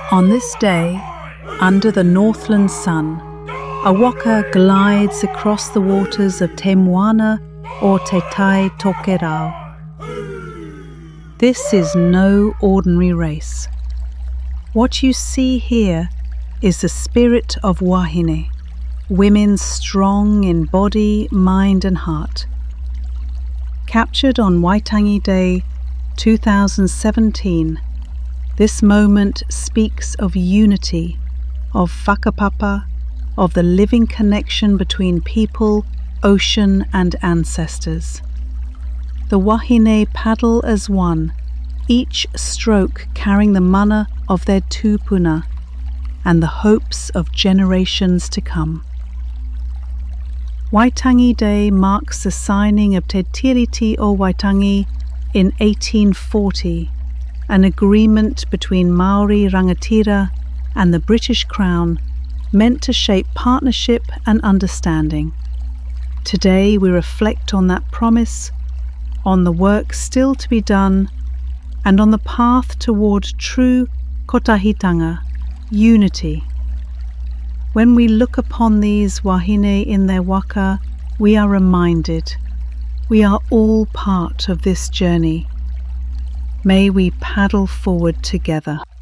On this day, under the Northland sun, a waka glides across the waters of Te Moana or Te Tai Tokerau. This is no ordinary race. What you see here is the spirit of Wahine, women strong in body, mind and heart. Captured on Waitangi Day 2017, this moment speaks of unity, of whakapapa, of the living connection between people, ocean and ancestors. The Wahine paddle as one, each stroke carrying the mana of their tupuna and the hopes of generations to come. Waitangi Day marks the signing of Te Tiriti o Waitangi in 1840, an agreement between Maori rangatira and the British Crown meant to shape partnership and understanding. Today we reflect on that promise, on the work still to be done, and on the path toward true kotahitanga, unity. When we look upon these wahine in their waka, we are reminded we are all part of this journey. May we paddle forward together.